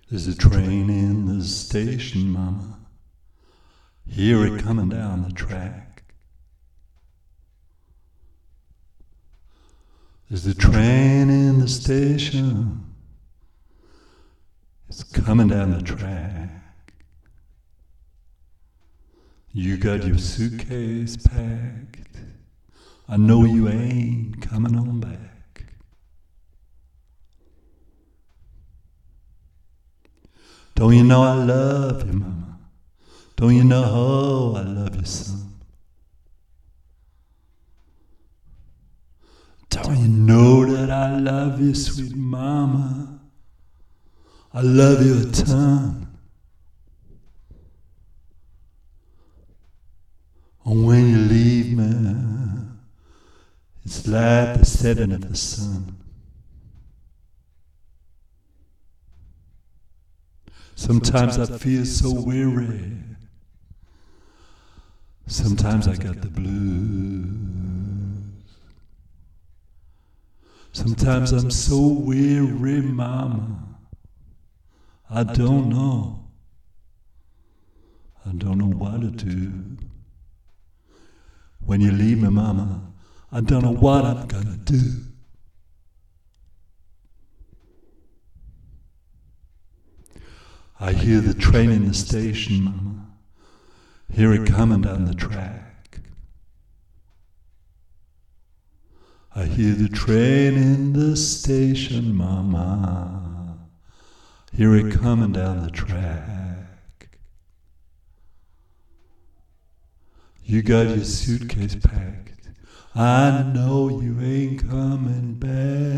There's a train in the station, mama. Hear it coming down the track. There's a train in the station. It's coming down the track. You got your suitcase packed. I know you ain't coming on back. Don't you know I love you, mama? Don't you know I love you, son? Don't you know that I love you, sweet mama? I love you a ton. And when you leave me, it's like the setting of the sun. Sometimes I feel so weary. Sometimes I got the blues. Sometimes I'm so weary, mama. I don't know what to do. When you leave me, mama, I don't know what I'm gonna do. I hear the train in the station, mama. Hear it coming down the track. I hear the train in the station, mama. Hear it coming down the track. You got your suitcase packed. I know you ain't coming back.